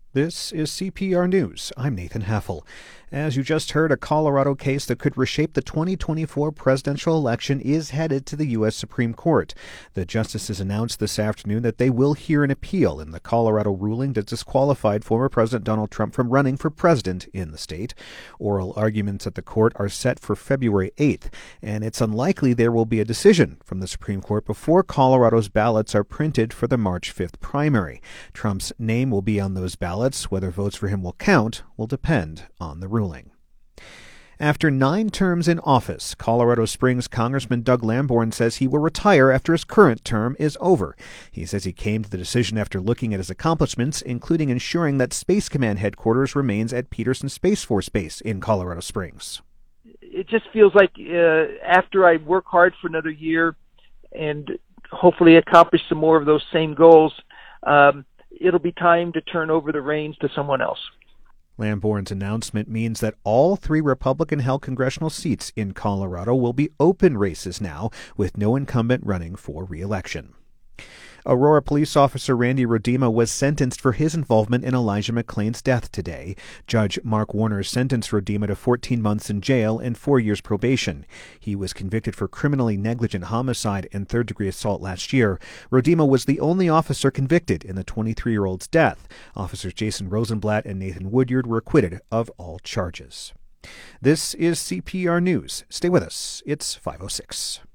This is CPR News. I'm Nathan Heffel. As you just heard, a Colorado case that could reshape the 2024 presidential election is headed to the U.S. Supreme Court. The justices announced this afternoon that they will hear an appeal in the Colorado ruling that disqualified former President Donald Trump from running for president in the state. Oral arguments at the court are set for February 8th, and it's unlikely there will be a decision from the Supreme Court before Colorado's ballots are printed for the March 5th primary. Trump's name will be on those ballots. Whether votes for him will count will depend on the ruling. After 9 terms in office, Colorado Springs Congressman Doug Lamborn says he will retire after his current term is over. He says he came to the decision after looking at his accomplishments, including ensuring that Space Command headquarters remains at Peterson Space Force Base in Colorado Springs. It just feels like after I work hard for another year and hopefully accomplish some more of those same goals, it'll be time to turn over the reins to someone else. Lamborn's announcement means that all 3 Republican-held congressional seats in Colorado will be open races now, with no incumbent running for re-election. Aurora police officer Randy Rodema was sentenced for his involvement in Elijah McClain's death today. Judge Mark Warner sentenced Rodema to 14 months in jail and 4 years probation. He was convicted for criminally negligent homicide and third-degree assault last year. Rodema was the only officer convicted in the 23-year-old's death. Officers Jason Rosenblatt and Nathan Woodyard were acquitted of all charges. This is CPR News. Stay with us. It's 5:06.